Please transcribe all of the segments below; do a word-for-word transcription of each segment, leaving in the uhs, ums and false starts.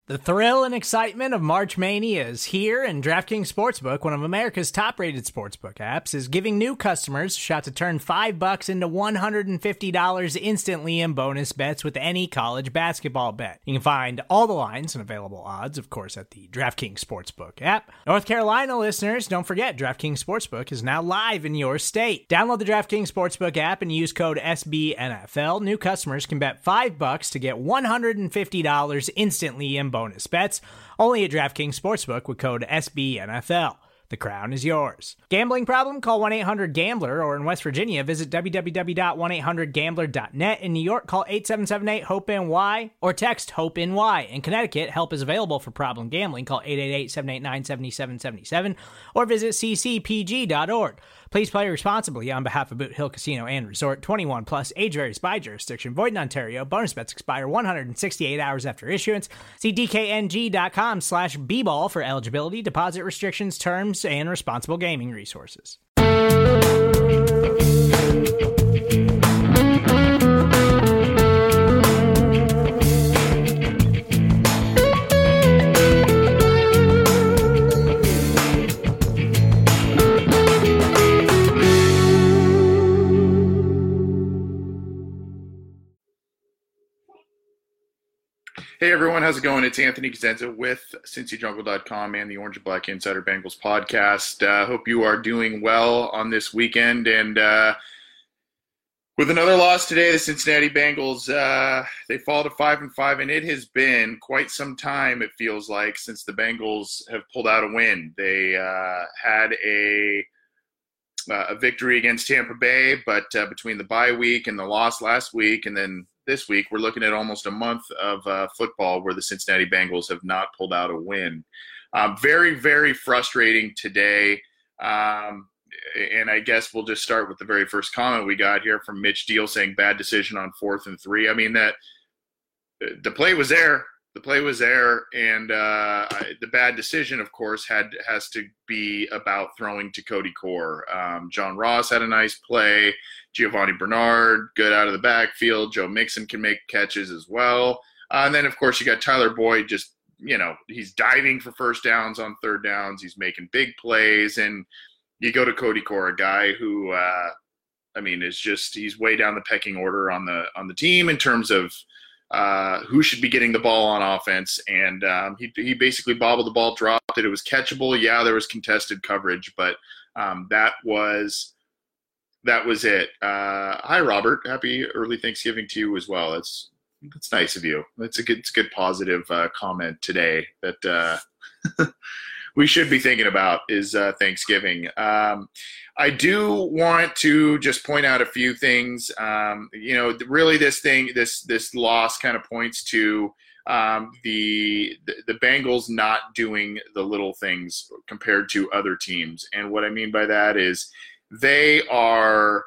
The thrill and excitement of March Mania is here, and DraftKings Sportsbook, one of America's top-rated sportsbook apps, is giving new customers a shot to turn five bucks into one hundred fifty dollars instantly in bonus bets with any college basketball bet. You can find all the lines and available odds, of course, at the DraftKings Sportsbook app. North Carolina listeners, don't forget, DraftKings Sportsbook is now live in your state. Download the DraftKings Sportsbook app and use code S B N F L. New customers can bet five bucks to get one hundred fifty dollars instantly in bonus bets, only at DraftKings Sportsbook with code S B N F L. The crown is yours. Gambling problem? Call one eight hundred gambler, or in West Virginia, visit w w w dot one eight hundred gambler dot net. In New York, call eight seven seven eight hope N Y or text HOPE-NY. In Connecticut, help is available for problem gambling. Call eight eight eight, seven eight nine, seven seven seven seven or visit c c p g dot org. Please play responsibly on behalf of Boot Hill Casino and Resort. twenty-one plus, age varies by jurisdiction. Void in Ontario. Bonus bets expire one hundred sixty-eight hours after issuance. See d k n g dot com slash b ball for eligibility, deposit restrictions, terms, and responsible gaming resources. Hey everyone, how's it going? It's Anthony Cosenza with Cincy Jungle dot com and the Orange and Black Insider Bengals podcast. I uh, hope you are doing well on this weekend. And uh, with another loss today, the Cincinnati Bengals, uh, they fall to five and five, and it has been quite some time, it feels like, since the Bengals have pulled out a win. They uh, had a uh, a victory against Tampa Bay, but uh, between the bye week and the loss last week, and then this week, we're looking at almost a month of uh, football where the Cincinnati Bengals have not pulled out a win. Um, very, very frustrating today. Um, and I guess we'll just start with the very first comment we got here from Mitch Deal saying bad decision on fourth and three. I mean, that the play was there. The play was there. And uh, the bad decision, of course, had has to be about throwing to Cody Core. Um, John Ross had a nice play. Giovanni Bernard, good out of the backfield. Joe Mixon can make catches as well. Uh, and then, of course, you got Tyler Boyd just, you know, he's diving for first downs on third downs. He's making big plays. And you go to Cody Core, a guy who, uh, I mean, is just, he's way down the pecking order on the on the team in terms of uh, who should be getting the ball on offense. And um, he, he basically bobbled the ball, dropped it. It was catchable. Yeah, there was contested coverage, but um, that was – That was it. Uh, hi, Robert. Happy early Thanksgiving to you as well. That's that's nice of you. That's a good, it's a good positive uh, comment today that uh, we should be thinking about is uh, Thanksgiving. Um, I do want to just point out a few things. Um, you know, really, this thing, this this loss, kind of points to um, the, the the Bengals not doing the little things compared to other teams, and what I mean by that is, they are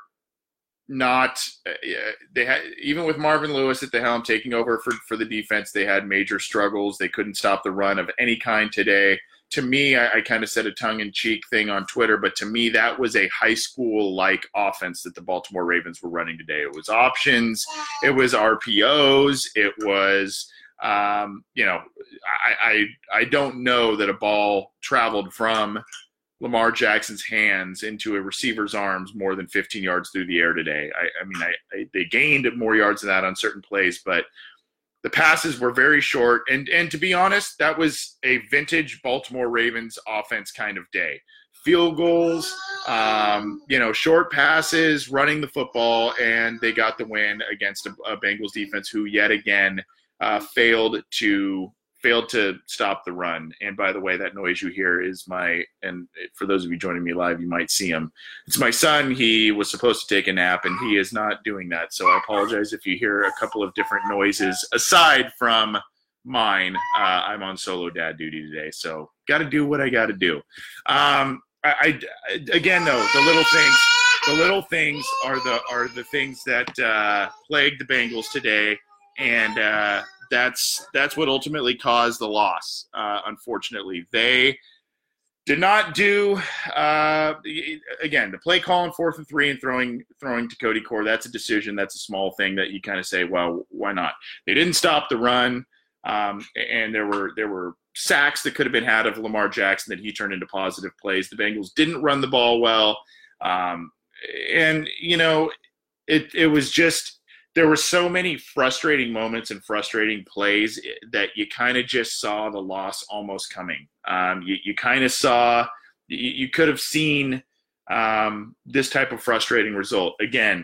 not – they had even with Marvin Lewis at the helm taking over for, for the defense, they had major struggles. They couldn't stop the run of any kind today. To me, I, I kind of said a tongue-in-cheek thing on Twitter, but to me that was a high school-like offense that the Baltimore Ravens were running today. It was options. It was R P Os. It was um, – you know, I, I I don't know that a ball traveled from – Lamar Jackson's hands into a receiver's arms more than fifteen yards through the air today. I, I mean, I, I, they gained more yards than that on certain plays, but the passes were very short. And, and to be honest, that was a vintage Baltimore Ravens offense kind of day. Field goals, um, you know, short passes, running the football, and they got the win against a, a Bengals defense who yet again uh, failed to – failed to stop the run. And by the way, that noise you hear is my, and for those of you joining me live, you might see him. It's my son. He was supposed to take a nap and he is not doing that. So I apologize if you hear a couple of different noises aside from mine. Uh, I'm on solo dad duty today, so got to do what I got to do. Um, I, I, again, though, the little things, the little things are the, are the things that uh, plagued the Bengals today. And, uh, That's that's what ultimately caused the loss, uh, unfortunately. They did not do uh, – again, the play call on fourth and three and throwing throwing to Cody Core, that's a decision. That's a small thing that you kind of say, well, why not? They didn't stop the run. Um, and there were there were sacks that could have been had of Lamar Jackson that he turned into positive plays. The Bengals didn't run the ball well. Um, and, you know, it it was just – there were so many frustrating moments and frustrating plays that you kind of just saw the loss almost coming. Um, you you kind of saw – you, you could have seen um, this type of frustrating result. Again,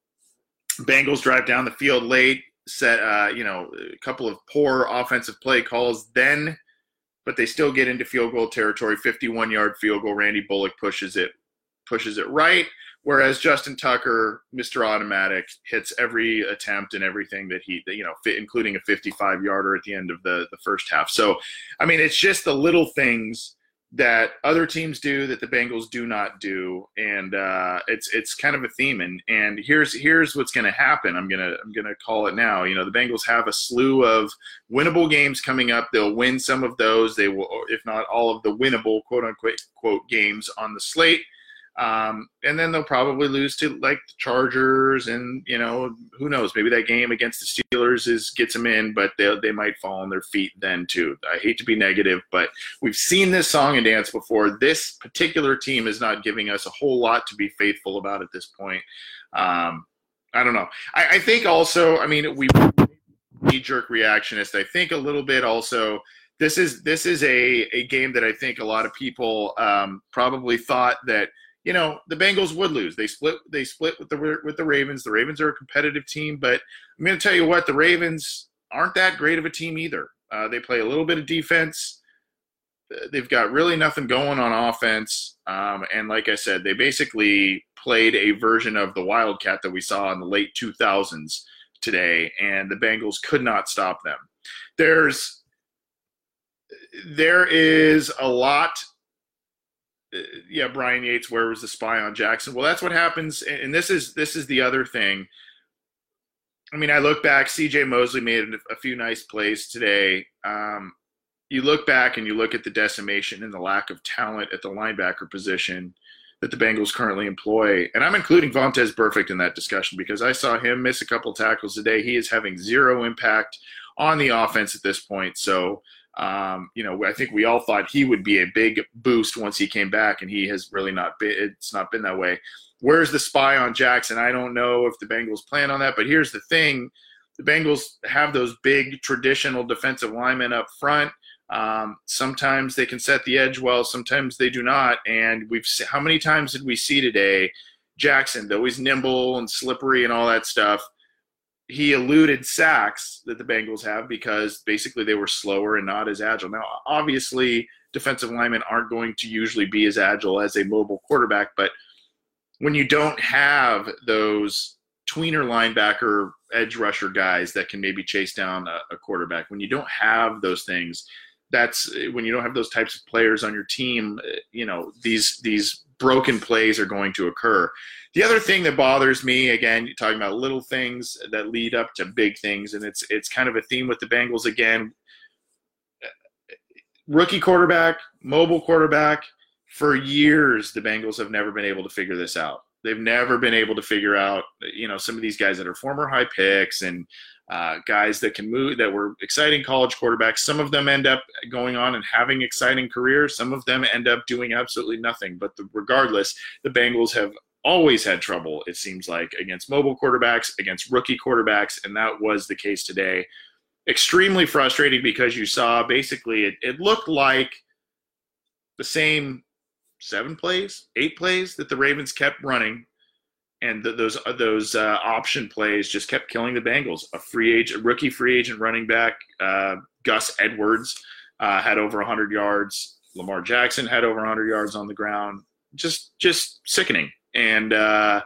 Bengals drive down the field late, set uh, you know, a couple of poor offensive play calls then, but they still get into field goal territory, fifty-one-yard field goal. Randy Bullock pushes it pushes it right. Whereas Justin Tucker, Mister Automatic, hits every attempt and everything that he, you know, including a fifty-five-yarder at the end of the, the first half. So, I mean, it's just the little things that other teams do that the Bengals do not do, and uh, it's it's kind of a theme. And and here's here's what's going to happen. I'm gonna I'm gonna call it now. You know, the Bengals have a slew of winnable games coming up. They'll win some of those. They will, if not all of the winnable quote unquote quote games on the slate. Um, and then they'll probably lose to like the Chargers, and you know, who knows? Maybe that game against the Steelers is gets them in, but they they might fall on their feet then too. I hate to be negative, but we've seen this song and dance before. This particular team is not giving us a whole lot to be faithful about at this point. Um, I don't know. I, I think also, I mean, we knee-jerk reactionist. I think a little bit also. This is this is a a game that I think a lot of people um, probably thought that. You know, the Bengals would lose. They split. They split with the with the Ravens. The Ravens are a competitive team, but I'm going to tell you what: the Ravens aren't that great of a team either. Uh, they play a little bit of defense. They've got really nothing going on offense, um, and like I said, they basically played a version of the Wildcat that we saw in the late two thousands today, and the Bengals could not stop them. There's there is a lot. Yeah, Brian Yates, where was the spy on Jackson? Well, that's what happens, and this is this is the other thing. I mean, I look back, C J Mosley made a few nice plays today. Um, you look back and you look at the decimation and the lack of talent at the linebacker position that the Bengals currently employ, and I'm including Vontaze Burfict in that discussion because I saw him miss a couple tackles today. He is having zero impact on the offense at this point, so Um, you know, I think we all thought he would be a big boost once he came back, and he has really not been. It's not been that way. Where's the spy on Jackson? I don't know if the Bengals plan on that, but here's the thing: the Bengals have those big traditional defensive linemen up front. Um, sometimes they can set the edge well, sometimes they do not. And we've how many times did we see today Jackson, though he's nimble and slippery and all that stuff? He eluded sacks that the Bengals have because basically they were slower and not as agile. Now, obviously, defensive linemen aren't going to usually be as agile as a mobile quarterback, but when you don't have those tweener linebacker, edge rusher guys that can maybe chase down a, a quarterback, when you don't have those things, that's when you don't have those types of players on your team, you know, these these broken plays are going to occur. The other thing that bothers me, again, you're talking about little things that lead up to big things, and it's it's kind of a theme with the Bengals again. Rookie quarterback, mobile quarterback, for years the Bengals have never been able to figure this out. They've never been able to figure out, you know, some of these guys that are former high picks and uh, guys that can move, that were exciting college quarterbacks. Some of them end up going on and having exciting careers. Some of them end up doing absolutely nothing. But the, regardless, the Bengals have always had trouble, it seems like, against mobile quarterbacks, against rookie quarterbacks, and that was the case today. Extremely frustrating because you saw basically it, it looked like the same seven plays, eight plays that the Ravens kept running, and the, those those uh, option plays just kept killing the Bengals. A free agent, rookie free agent running back, uh, Gus Edwards, uh, had over one hundred yards. Lamar Jackson had over one hundred yards on the ground. Just just sickening. And uh,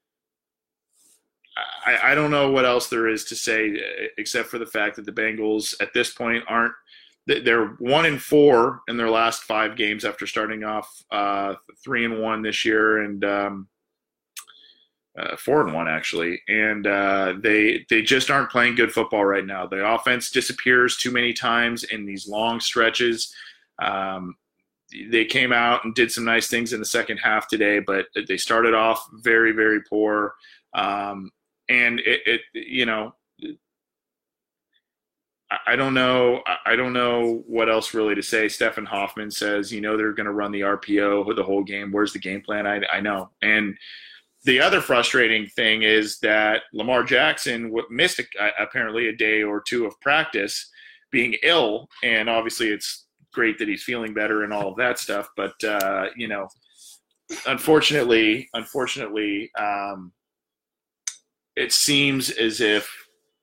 I, I don't know what else there is to say except for the fact that the Bengals at this point aren't – they're one and four in their last five games after starting off uh, three and one this year, and um, uh, four and one actually. And uh, they they just aren't playing good football right now. The offense disappears too many times in these long stretches. Um, they came out and did some nice things in the second half today, but they started off very, very poor. Um, and it, it, you know, I don't know. I don't know what else really to say. Stephen Hoffman says, you know, they're going to run the R P O the whole game. Where's the game plan? I, I know. And the other frustrating thing is that Lamar Jackson missed a, apparently a day or two of practice being ill. And obviously it's great that he's feeling better and all of that stuff. But, uh, you know, unfortunately, unfortunately, um, it seems as if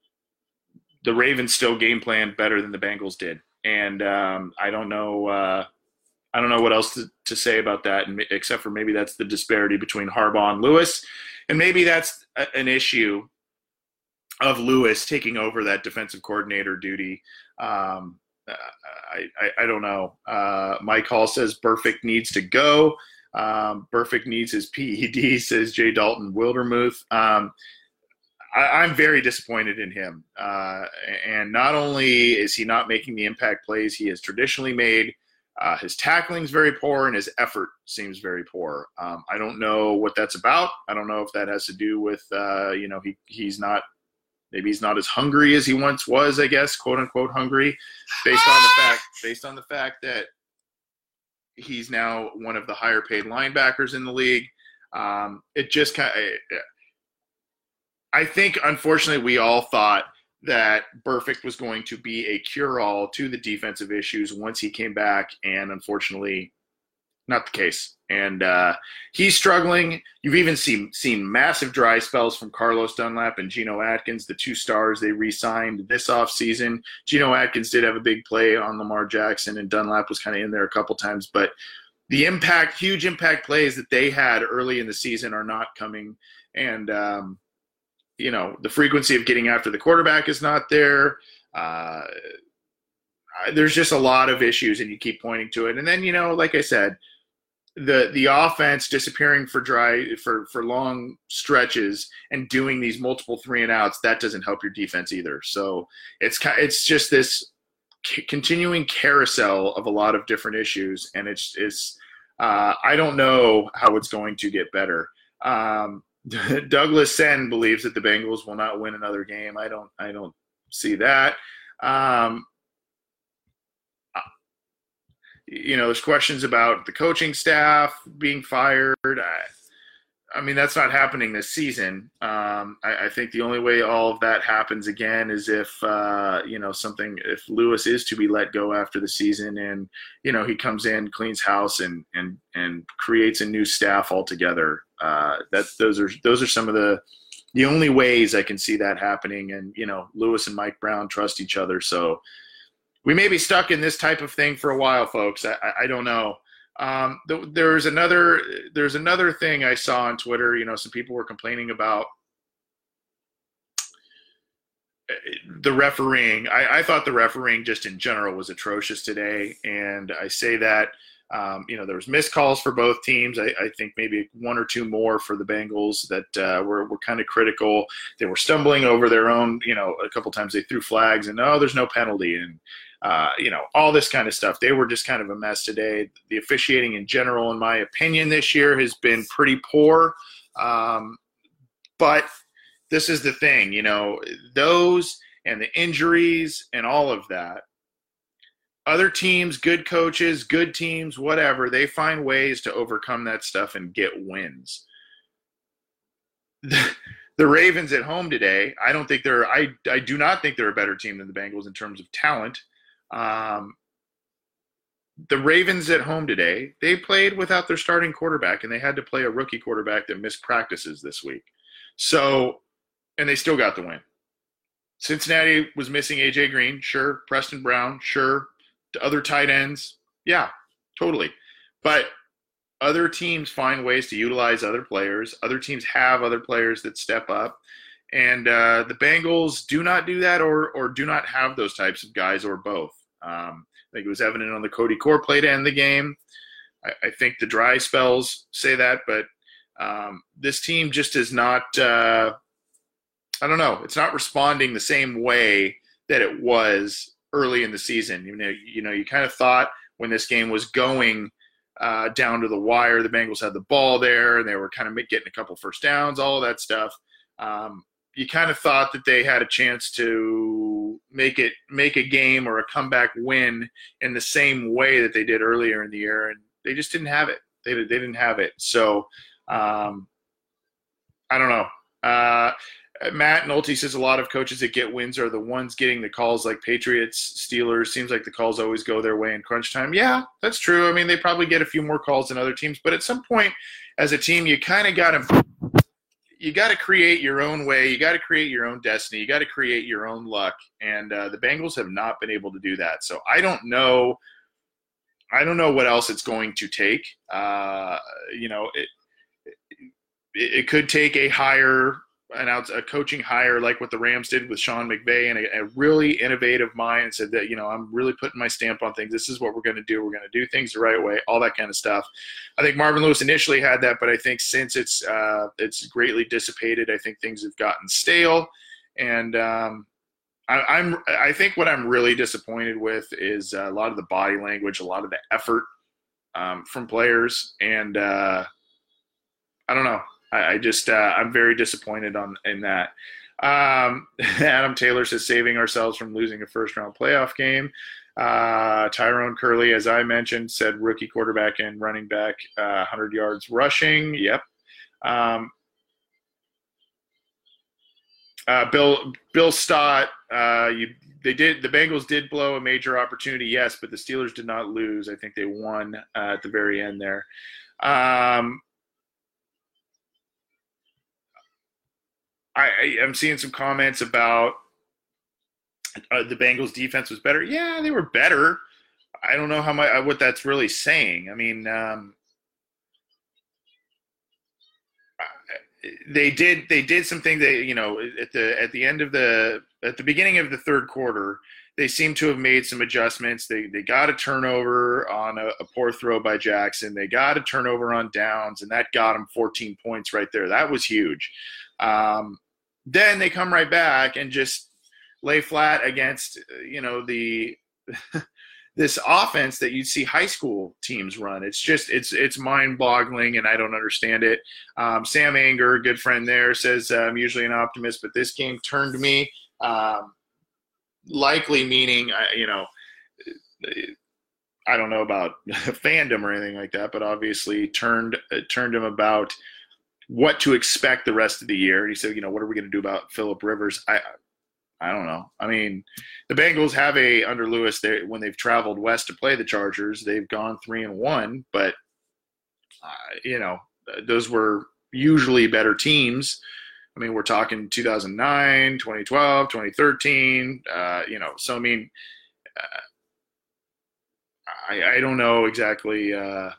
the Ravens still game planned better than the Bengals did. And um, I don't know uh, I don't know what else to, to say about that, and, except for maybe that's the disparity between Harbaugh and Lewis. And maybe that's a, an issue of Lewis taking over that defensive coordinator duty. Um, I, I, I don't know. Uh, Mike Hall says Burfict needs to go. Um, Burfict needs his P E D, says J. Dalton Wildermuth. Um, I, I'm very disappointed in him. Uh, and not only is he not making the impact plays he has traditionally made, uh, his tackling is very poor and his effort seems very poor. Um, I don't know what that's about. I don't know if that has to do with, uh, you know, he he's not, maybe he's not as hungry as he once was, I guess, quote unquote hungry, based on the fact, based on the fact that he's now one of the higher paid linebackers in the league. Um, it just kind of, I think, unfortunately, we all thought that Burfict was going to be a cure-all to the defensive issues once he came back, and unfortunately, not the case. And uh, he's struggling. You've even seen seen massive dry spells from Carlos Dunlap and Geno Atkins, the two stars they re-signed this offseason. Geno Atkins did have a big play on Lamar Jackson, and Dunlap was kind of in there a couple times. But the impact, huge impact plays that they had early in the season are not coming. And, um, you know, the frequency of getting after the quarterback is not there. Uh, there's just a lot of issues, and you keep pointing to it. And then, you know, like I said, the the offense disappearing for dry for, for long stretches and doing these multiple three and outs, that doesn't help your defense either. So it's it's just this c- continuing carousel of a lot of different issues, and it's it's uh, I don't know how it's going to get better. Um, Douglas Sen believes that the Bengals will not win another game. I don't I don't see that. Um, You know, there's questions about the coaching staff being fired. I, I mean, that's not happening this season. Um, I, I think the only way all of that happens again is if, uh, you know, something, if Lewis is to be let go after the season and, you know, he comes in, cleans house and, and, and creates a new staff altogether. Uh, that those are, those are some of the, the only ways I can see that happening. And, you know, Lewis and Mike Brown trust each other. So, we may be stuck in this type of thing for a while, folks. I, I don't know. Um, th- there's another there's another thing I saw on Twitter. You know, some people were complaining about the refereeing. I, I thought the refereeing just in general was atrocious today, and I say that um, you know there was missed calls for both teams. I, I think maybe one or two more for the Bengals that uh, were were kind of critical. They were stumbling over their own. You know, a couple times they threw flags and oh, there's no penalty and. Uh, you know, all this kind of stuff. They were just kind of a mess today. The officiating in general, in my opinion, this year has been pretty poor. Um, but this is the thing, you know, those and the injuries and all of that. Other teams, good coaches, good teams, whatever, they find ways to overcome that stuff and get wins. The Ravens at home today, I don't think they're I, – I do not think they're a better team than the Bengals in terms of talent. Um, the Ravens at home today, they played without their starting quarterback, and they had to play a rookie quarterback that missed practices this week. So, and they still got the win. Cincinnati was missing A J Green, sure. Preston Brown, sure. The other tight ends, yeah, totally. But other teams find ways to utilize other players. Other teams have other players that step up. And uh, the Bengals do not do that or or do not have those types of guys or both. Um, I think it was evident on the Cody Core play to end the game. I, I think the dry spells say that, but um, this team just is not uh, – I don't know. It's not responding the same way that it was early in the season. You know, you, know, you kind of thought when this game was going uh, down to the wire, the Bengals had the ball there, and they were kind of getting a couple first downs, all of that stuff. Um, you kind of thought that they had a chance to make it make a game or a comeback win in the same way that they did earlier in the year, and they just didn't have it. They they didn't have it. So um, I don't know. Uh, Matt Nolte says a lot of coaches that get wins are the ones getting the calls, like Patriots, Steelers. Seems like the calls always go their way in crunch time. Yeah, that's true. I mean, they probably get a few more calls than other teams, but at some point as a team, you kind of got to you got to create your own way. You got to create your own destiny. You got to create your own luck. And uh, the Bengals have not been able to do that. So I don't know. I don't know what else it's going to take. Uh, you know, it, it it could take a higher an out a coaching hire like what the Rams did with Sean McVay, and a, a really innovative mind, and said that, you know, I'm really putting my stamp on things. This is what we're going to do. We're going to do things the right way, all that kind of stuff. I think Marvin Lewis initially had that, but I think since it's uh, it's greatly dissipated, I think things have gotten stale. And um, I, I'm I think what I'm really disappointed with is a lot of the body language, a lot of the effort um, from players, and uh, I don't know. I, I just uh, I'm very disappointed on in that. Um, Adam Taylor says saving ourselves from losing a first round playoff game. Uh, Tyrone Curley, as I mentioned, said rookie quarterback and running back, uh, one hundred yards rushing. Yep. Um, uh, Bill Bill Stott, uh, you they did the Bengals did blow a major opportunity, yes, but the Steelers did not lose. I think they won uh, at the very end there. Um, I am seeing some comments about uh, the Bengals defense was better. Yeah, they were better. I don't know how much what that's really saying. I mean, um, they did they did something that, you know, at the at the end of the at the beginning of the third quarter, they seem to have made some adjustments. They they got a turnover on a, a poor throw by Jackson. They got a turnover on downs, and that got them fourteen points right there. That was huge. Um, then they come right back and just lay flat against, you know, the this offense that you'd see high school teams run. It's just it's it's mind-boggling, and I don't understand it. Um, Sam Anger, good friend there, says uh, I'm usually an optimist, but this game turned me. Um, likely meaning, you know, I don't know about fandom or anything like that, but obviously turned turned him about what to expect the rest of the year. He said, you know, what are we going to do about Phillip Rivers? I I don't know. I mean, the Bengals have a under Lewis. They when they've traveled west to play the Chargers, they've gone three and one. But uh, you know, those were usually better teams. I mean, we're talking two thousand nine, twenty twelve, twenty thirteen. Uh, you know, so I mean, uh, I I don't know exactly. Uh,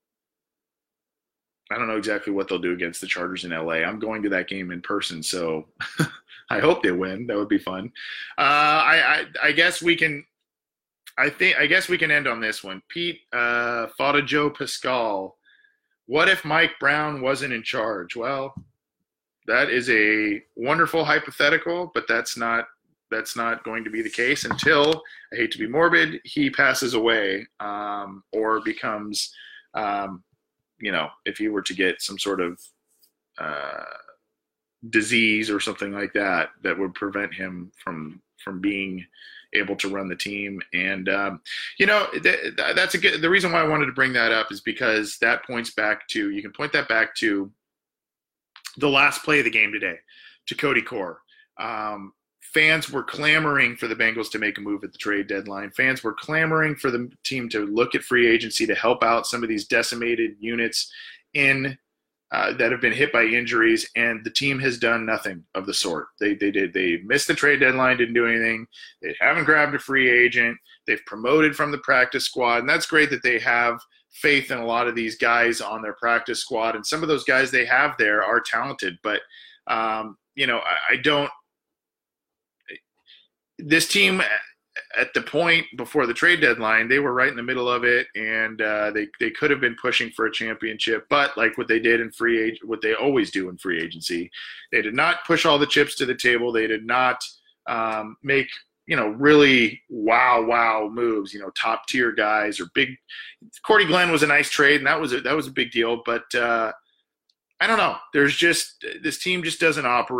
I don't know exactly what they'll do against the Chargers in L A. I'm going to that game in person, so I hope they win. That would be fun. Uh, I, I I guess we can. I think I guess we can end on this one. Pete uh, Fada Joe Pascal. What if Mike Brown wasn't in charge? Well, that is a wonderful hypothetical, but that's not that's not going to be the case until, I hate to be morbid, he passes away um, or becomes. Um, you know, if he were to get some sort of uh, disease or something like that, that would prevent him from from being able to run the team. And, um, you know, th- that's a good, the reason why I wanted to bring that up is because that points back to, you can point that back to the last play of the game today, to Cody Core. Um, Fans were clamoring for the Bengals to make a move at the trade deadline. Fans were clamoring for the team to look at free agency to help out some of these decimated units in uh, that have been hit by injuries, and the team has done nothing of the sort. They they did they missed the trade deadline, didn't do anything. They haven't grabbed a free agent. They've promoted from the practice squad, and that's great that they have faith in a lot of these guys on their practice squad, and some of those guys they have there are talented. But um, you know, I, I don't. This team, at the point before the trade deadline, they were right in the middle of it, and uh, they they could have been pushing for a championship. But like what they did in free age, what they always do in free agency, they did not push all the chips to the table. They did not um, make you know really wow wow moves. You know, top tier guys or big. Cordy Glenn was a nice trade, and that was a, that was a big deal. But uh, I don't know. There's just this team just doesn't operate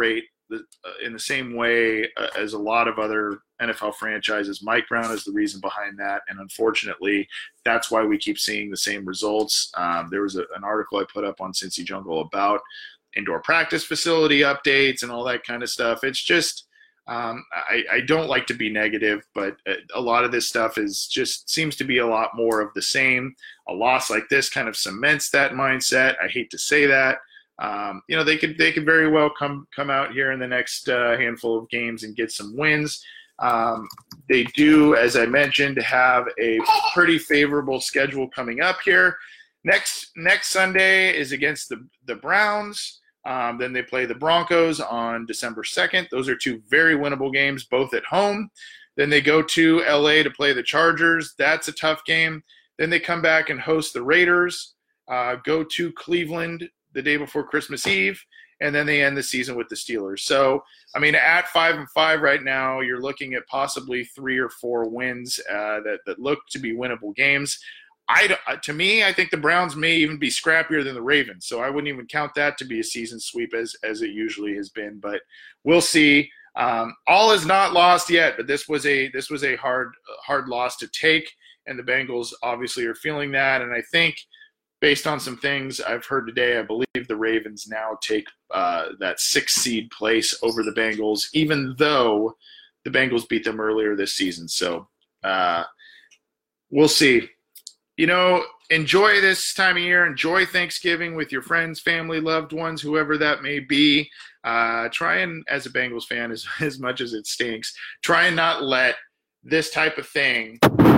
the, uh, in the same way uh, as a lot of other N F L franchises. Mike Brown is the reason behind that, and unfortunately, that's why we keep seeing the same results. Um, there was a, an article I put up on Cincy Jungle about indoor practice facility updates and all that kind of stuff. It's just um, I, I don't like to be negative, but a lot of this stuff is just seems to be a lot more of the same. A loss like this kind of cements that mindset. I hate to say that. Um, you know, they could they could very well come come out here in the next uh, handful of games and get some wins. Um, they do, as I mentioned, have a pretty favorable schedule coming up here. Next next Sunday is against the the Browns. Um, then they play the Broncos on December second. Those are two very winnable games, both at home. Then they go to L A to play the Chargers. That's a tough game. Then they come back and host the Raiders, uh, go to Cleveland the day before Christmas Eve, and then they end the season with the Steelers. So, I mean, at five and five right now, you're looking at possibly three or four wins uh, that, that look to be winnable games. I, to me, I think the Browns may even be scrappier than the Ravens, so I wouldn't even count that to be a season sweep as, as it usually has been. But we'll see. Um, all is not lost yet, but this was a this was a hard hard loss to take, and the Bengals obviously are feeling that. And I think, based on some things I've heard today, I believe the Ravens now take uh, that sixth seed place over the Bengals, even though the Bengals beat them earlier this season. So uh, we'll see. You know, enjoy this time of year. Enjoy Thanksgiving with your friends, family, loved ones, whoever that may be. Uh, try and, as a Bengals fan, as, as much as it stinks, try and not let this type of thing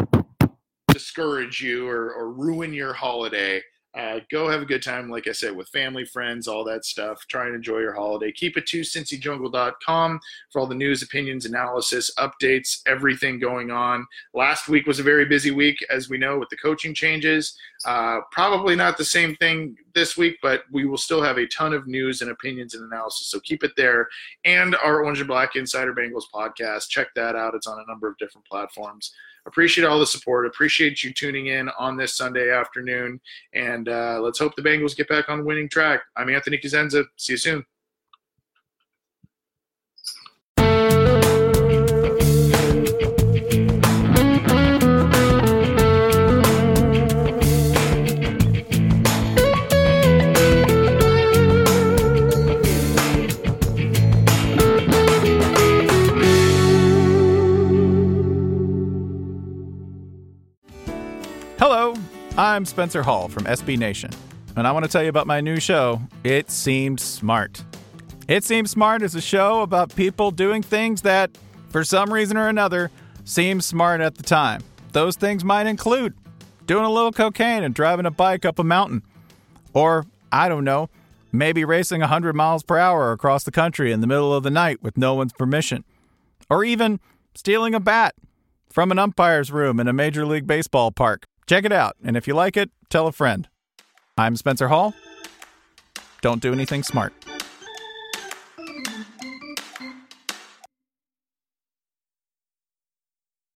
discourage you or, or ruin your holiday. Uh, go have a good time, like I said, with family, friends, all that stuff. Try and enjoy your holiday. Keep it to cincy jungle dot com for all the news, opinions, analysis, updates, everything going on. Last week was a very busy week, as we know, with the coaching changes. Uh, probably not the same thing this week, but we will still have a ton of news and opinions and analysis, so keep it there. And our Orange and Black Insider Bengals podcast, check that out. It's on a number of different platforms. Appreciate all the support. Appreciate you tuning in on this Sunday afternoon. And uh, let's hope the Bengals get back on the winning track. I'm Anthony Cosenza. See you soon. Hello, I'm Spencer Hall from S B Nation, and I want to tell you about my new show, It Seemed Smart. It Seemed Smart is a show about people doing things that, for some reason or another, seem smart at the time. Those things might include doing a little cocaine and driving a bike up a mountain. Or, I don't know, maybe racing one hundred miles per hour across the country in the middle of the night with no one's permission. Or even stealing a bat from an umpire's room in a Major League Baseball park. Check it out, and if you like it, tell a friend. I'm Spencer Hall. Don't do anything smart.